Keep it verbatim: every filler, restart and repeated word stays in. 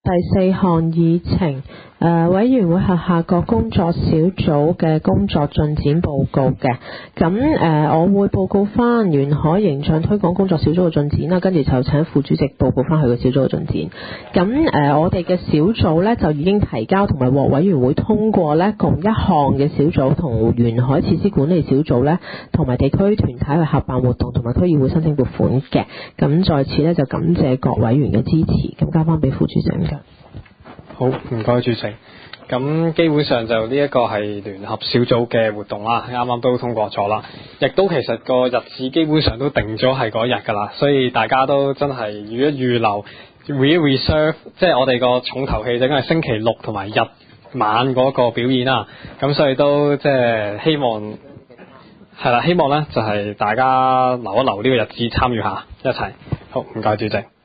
第四項議程，誒、呃、委員會轄下各工作小組嘅工作進展報告嘅。咁誒、呃，我會報告翻沿海形象推廣工作小組嘅進展啦，跟住就請副主席報告翻佢嘅小組嘅進展。咁誒、呃，我哋嘅小組呢，就已經提交同埋獲委員會通過呢共一項嘅小組同沿海設施管理小組呢，同埋地區團體去合辦活動同埋區議會申請撥款嘅。咁在此呢，就感謝各委員嘅支持。咁交翻俾副主席嘅。 好，唔該主席。咁基本上就呢一個係聯合小組嘅活動啦，啱啱都通過咗啦，亦都其實個日子基本上都定咗係嗰日㗎啦，所以大家都真係預一預留 re-reserve， 即係我哋個重頭戲就應該係星期六同埋日晚嗰個表演啦。咁所以都即係希望係啦，希望咧就係大家留一留呢個日子參與下一齊。好，唔該主席。